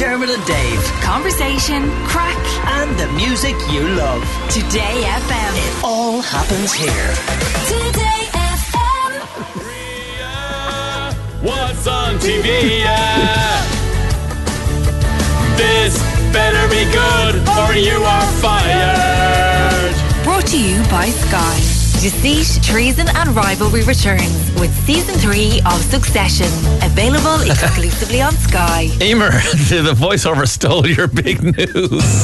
Dermot and Dave. Conversation, crack, And the music you love. Today FM. It all happens here. Today FM. What's on TV? This better be good or you are fired. Brought to you by Sky. Deceit, Treason and Rivalry returns with Season 3 of Succession. Available exclusively on Sky. Emer, the voiceover stole your big news.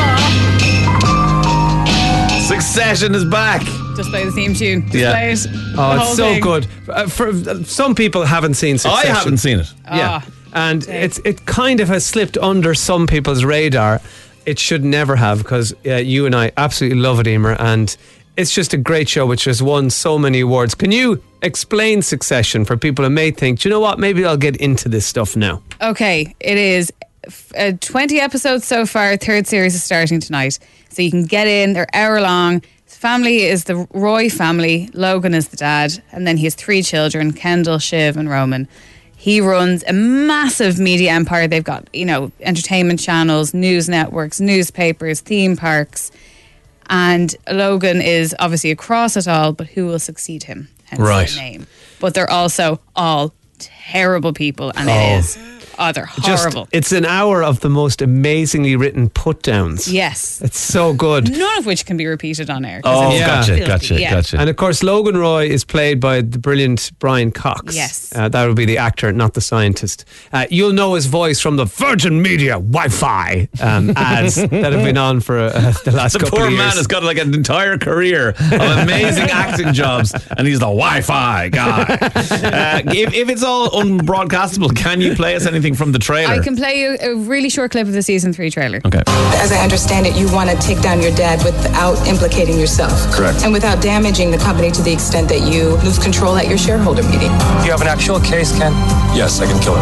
Succession is back. Just play the theme tune. Just Yeah. play it. Oh, it's so good. For some people haven't seen Succession. I haven't seen it. Yeah, and it kind of has slipped under some people's radar. It should never have, because you and I absolutely love it, Emer, and it's just a great show which has won so many awards. Can you explain Succession for people who may think, do you know what, maybe I'll get into this stuff now? Okay, it is 20 episodes so far. Third series is starting tonight. So you can get in, they're hour long. His family is the Roy family. Logan is the dad. And then he has 3 children, Kendall, Shiv and Roman. He runs a massive media empire. They've got, entertainment channels, news networks, newspapers, theme parks. And Logan is obviously across it all, but who will succeed him? Hence Right. the name. But they're also all terrible people, and it is. Oh, they're horrible. It's an hour of the most amazingly written put-downs. Yes. It's so good. None of which can be repeated on air. 'Cause Oh, it's gotcha. filthy. And of course, Logan Roy is played by the brilliant Brian Cox. Yes. That would be the actor, not the scientist. You'll know his voice from the Virgin Media Wi-Fi ads that have been on for the last The couple poor of years. man has got like an entire career of amazing acting jobs, and he's the Wi-Fi guy. If it's all unbroadcastable, can you play us anything from the trailer? I can play you a really short clip of the season 3 trailer. Okay. As I understand it, you want to take down your dad without implicating yourself. Correct. And without damaging the company to the extent that you lose control at your shareholder meeting. You have an actual case, Ken? Yes, I can kill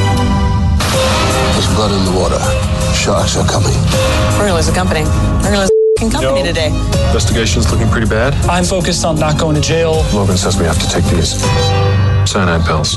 her. There's blood in the water. Sharks are coming. We're going to lose the company. We're going to lose the company today. Investigation's looking pretty bad. I'm focused on not going to jail. Logan says we have to take these cyanide pills.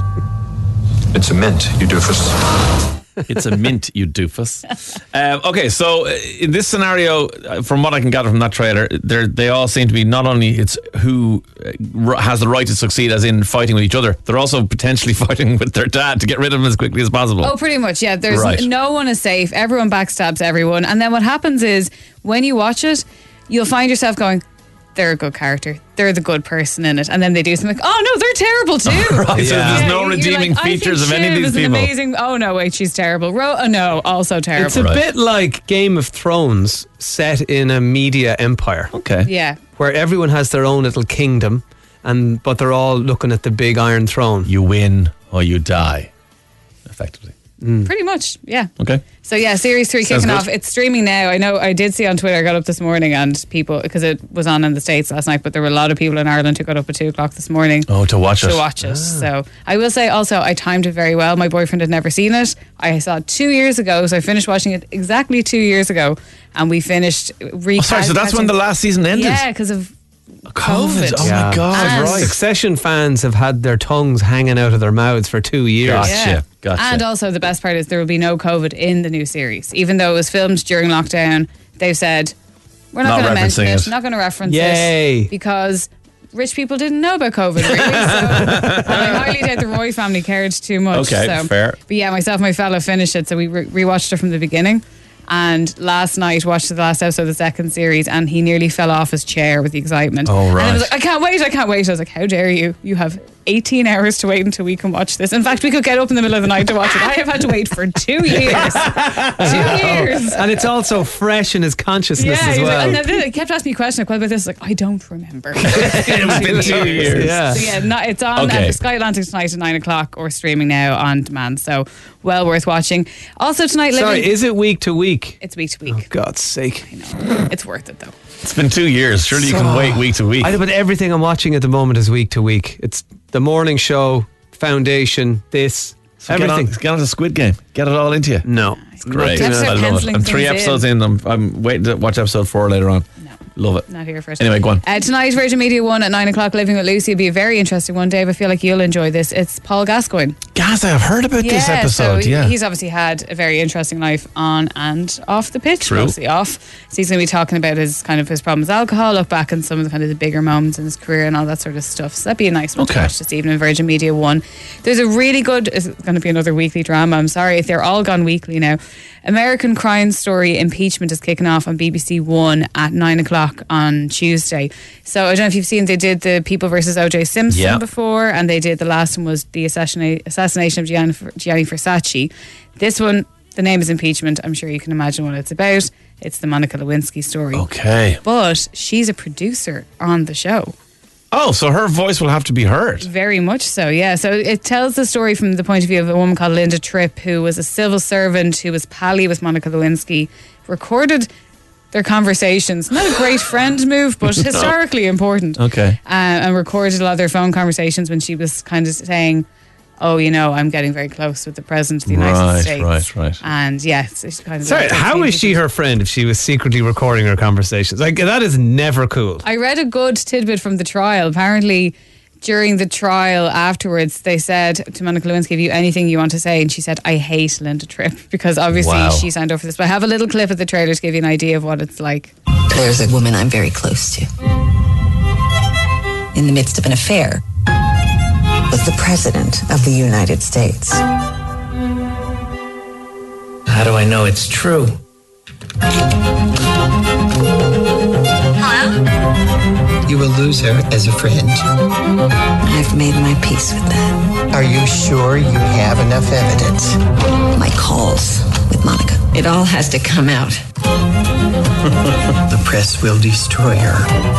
It's a mint, you doofus. It's a mint, you doofus. Okay, so in this scenario, from what I can gather from that trailer, they all seem to be not only it's who has the right to succeed, as in fighting with each other, they're also potentially fighting with their dad to get rid of him as quickly as possible. Oh, pretty much, yeah. There's Right. no one is safe. Everyone backstabs everyone. And then what happens is, when you watch it, you'll find yourself going, they're a good character. They're the good person in it. And then they do something like, oh no, they're terrible too. Right, so there's no You're redeeming like, features I of think any of Shiv these is an people. amazing. Oh no, wait, she's terrible. No, also terrible. It's a bit like Game of Thrones set in a media empire. Okay. Yeah. Where everyone has their own little kingdom, but they're all looking at the big Iron Throne. You win or you die, effectively. Pretty much, yeah. Okay. So yeah, series 3 Sounds kicking good. off. It's streaming now. I know I did see on Twitter, I got up this morning and people, because it was on in the States last night, but there were a lot of people in Ireland who got up at 2 o'clock this morning Oh, to watch it. to watch it. So I will say also, I timed it very well. My boyfriend had never seen it. I saw it 2 years ago, so I finished watching it exactly 2 years ago, and we finished Oh, sorry, so that's when the last season ended? Yeah, because of COVID. Oh Yeah. my God, And- right. Succession fans have had their tongues hanging out of their mouths for 2 years. Gotcha. Gotcha. And also the best part is there will be no COVID in the new series. Even though it was filmed during lockdown, they've said, we're not Not going to mention referencing it, it. not going to reference Yay. it, because rich people didn't know about COVID, really. So and I highly doubt the Roy family cared too much. Okay, so. fair. But yeah, myself and my fella finished it, so we rewatched it from the beginning. And last night watched the last episode of the second series, and he nearly fell off his chair with the excitement. Oh, right. And I was like, I can't wait. I was like, how dare you? You have 18 hours to wait until we can watch this. In fact, we could get up in the middle of the night to watch it. I have had to wait for 2 years. 2 years. And it's also fresh in his consciousness Yeah, as he was well. like, and then he kept asking me a question like, what about this? Like, I don't remember. It's been 2 years. Yeah. So yeah, it's on Okay. Sky Atlantic tonight at 9 o'clock or streaming now on demand. So well worth watching. Also tonight, Sorry, is it week to week? it's week to week. Oh, God's sake. I know. It's worth it though. It's been 2 years. Surely you can wait week to week. I know, but everything I'm watching at the moment is week to week. It's the morning show, Foundation, this, So everything. Get on to Squid Game. Get it all into you. No. Great. You have to start I love it. penciling I'm 3 things episodes in. I'm waiting to watch episode 4 later on. No. Love it. Not here for it. Anyway, go on. Tonight, Virgin Media 1 at 9 o'clock, Living with Lucy will be a very interesting one. Dave, I feel like you'll enjoy this. It's Paul Gascoigne. Guys, I've heard about this episode. So he's obviously had a very interesting life on and off the pitch. True. Mostly off. So he's going to be talking about his problems with alcohol, look back on some of the kind of the bigger moments in his career and all that sort of stuff. So that'd be a nice one to watch this evening, Virgin Media 1. There's a really good, it's going to be another weekly drama. I'm sorry, they're all gone weekly now. American Crime Story Impeachment is kicking off on BBC One at 9 o'clock on Tuesday. So I don't know if you've seen, they did the People versus O.J. Simpson before, and they did, the last one was the assassination of Gianni Versace. This one, the name is Impeachment. I'm sure you can imagine what it's about. It's the Monica Lewinsky story. Okay. But she's a producer on the show. Oh, so her voice will have to be heard. Very much so, yeah. So it tells the story from the point of view of a woman called Linda Tripp, who was a civil servant, who was pally with Monica Lewinsky, recorded their conversations. Not a great friend move, but historically important. Okay. And recorded a lot of their phone conversations when she was kind of saying, oh, you know, I'm getting very close with the President of the United States. Right. And yes, it's kind of... Sorry, how is she her friend if she was secretly recording her conversations? Like, that is never cool. I read a good tidbit from the trial. Apparently, during the trial afterwards, they said to Monica Lewinsky, have you anything you want to say? And she said, I hate Linda Tripp, because obviously she signed up for this. But I have a little clip of the trailer to give you an idea of what it's like. There's a woman I'm very close to. In the midst of an affair with the President of the United States. How do I know it's true? Hello? You will lose her as a friend. I've made my peace with that. Are you sure you have enough evidence? My calls with Monica. It all has to come out. The press will destroy her.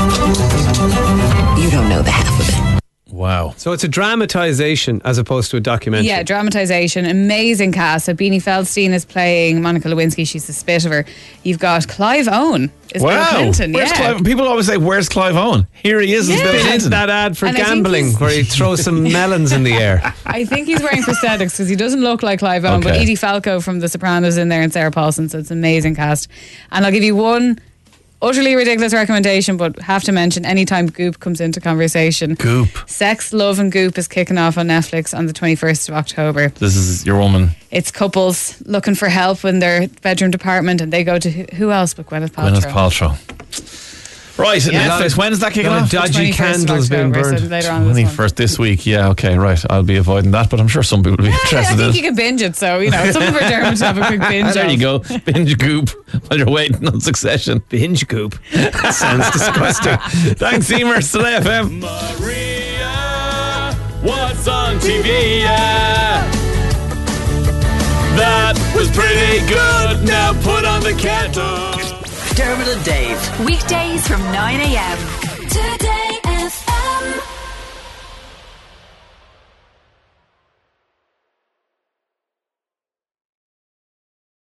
You don't know the half of it. Wow. So it's a dramatization as opposed to a documentary. Yeah, dramatization. Amazing cast. So Beanie Feldstein is playing Monica Lewinsky. She's the spit of her. You've got Clive Owen. Is Bill Clinton. Where's Clive? People always say, where's Clive Owen? Here he is. Bill Clinton. That ad for gambling where he throws some melons in the air. I think he's wearing prosthetics because he doesn't look like Clive Owen, but Edie Falco from The Sopranos in there and Sarah Paulson. So it's an amazing cast. And I'll give you one utterly ridiculous recommendation, but have to mention anytime Goop comes into conversation. Goop. Sex, Love and Goop is kicking off on Netflix on the 21st of October. This is your woman. It's couples looking for help in their bedroom department, and they go to who else but Gwyneth Paltrow. Gwyneth Paltrow. Right, Netflix. When is that kicking off? Dodgy candles being burned. So later on this 21st this week. Yeah, okay, right. I'll be avoiding that, but I'm sure some people will be interested I in think it. you can binge it, so, you know, some of our Dermot have a quick binge. There you go. Binge Goop while you're waiting on Succession. Binge Goop. Sounds disgusting. Thanks, Emer. Today FM. Maria, what's on TV? That was pretty good. Now put on the kettle. Dermot and Dave. Weekdays from 9 a.m. Today.